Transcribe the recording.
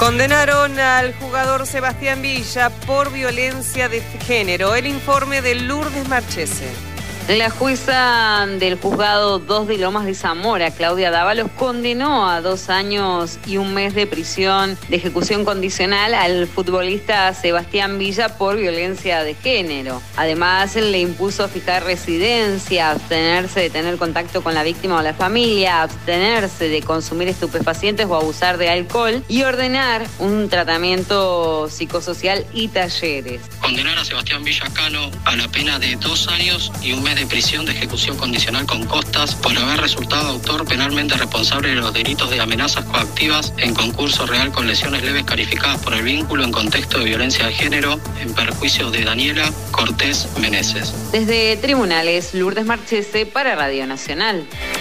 Condenaron al jugador Sebastián Villa por violencia de género. El informe de Lourdes Marchese. La jueza del juzgado 2 de Lomas de Zamora, Claudia Dávalos, condenó a 2 años y 1 mes de prisión de ejecución condicional al futbolista Sebastián Villa por violencia de género. Además, le impuso fijar residencia, abstenerse de tener contacto con la víctima o la familia, abstenerse de consumir estupefacientes o abusar de alcohol y ordenar un tratamiento psicosocial y talleres. Condenar a Sebastián Villa Cano a la pena de 2 años y 1 mes de prisión de ejecución condicional con costas por haber resultado autor penalmente responsable de los delitos de amenazas coactivas en concurso real con lesiones leves calificadas por el vínculo en contexto de violencia de género en perjuicio de Daniela Cortés Meneses. Desde Tribunales, Lourdes Marchese para Radio Nacional.